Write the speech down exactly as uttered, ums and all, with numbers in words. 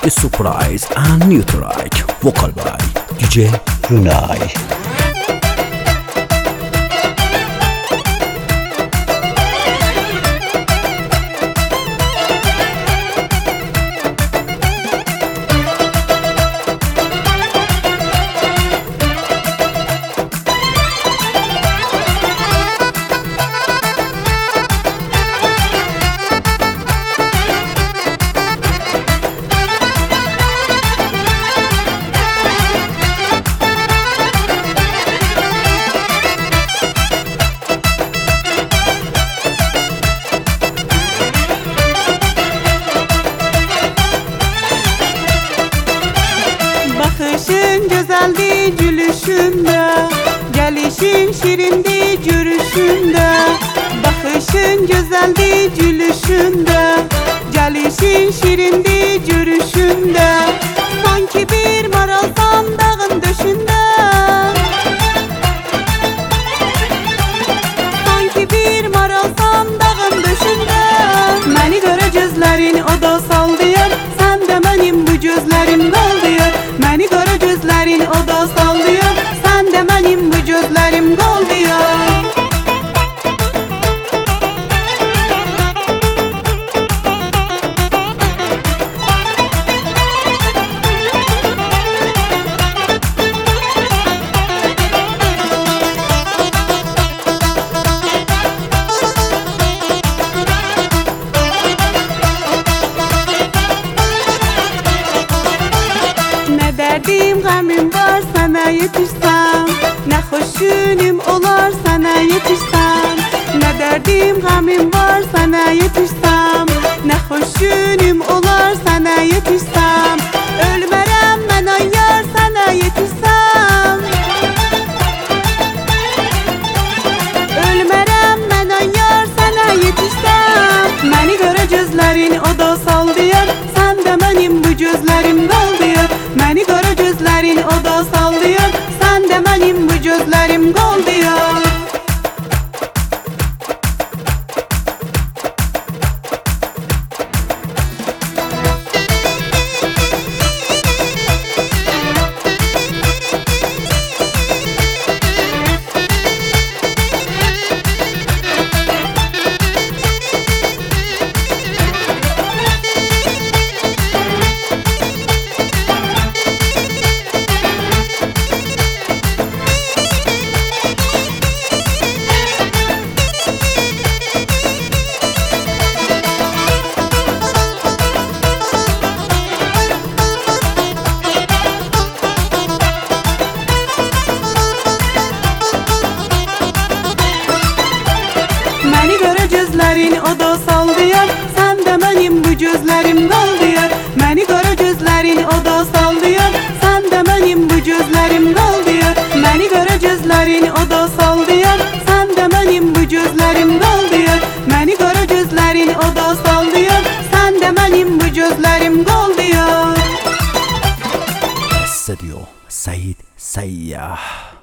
The surprise and new track, vocal by D J Runay. Bakışın güzeldi gülüşünde, gelişin şirindi yürüyüşünde. Bakışın güzeldi gülüşünde, gelişin şirindi yürüyüşünde. Sanki bir maralsan dağın döşünde, sanki bir maralsan dağın döşünde. Məni görə gözlərin o da sallıyır, sən də mənim bu gözlərim qaldıyır. Məni görə gözlərin o da sallıyır, sən də mənim bu gözlərim qaldıyır. Derdim qəmim var sənə yetişsəm, nə xoşunum olar sənə yetişsəm. Nə derdim qəmim var sənə yetişsəm, nə xoşunum olar sənə yetişsəm. Ölmərəm mən ay yar sənə yetişsəm, ölmərəm mən ay yar sənə yetişsəm. Məni görə gözlərin o da sallıyır, sən də mənim bu gözlərim qaldıyır. Məni görə gözlərin o da sallıyır, sən də mənim bu gözlərim qaldıyır. Məni görə gözlərin o da sallıyır, sən də mənim bu gözlərim qaldıyır. Məni görə gözlərin o da sallıyır, sən də mənim bu gözlərim qaldıyır. Məni görə gözlərin o da sallıyır, sən də mənim bu gözlərim qaldıyır. Məni görə gözlərin o da sallıyır, sən də mənim bu gözlərim qaldıyır. Studio Said Sayyah.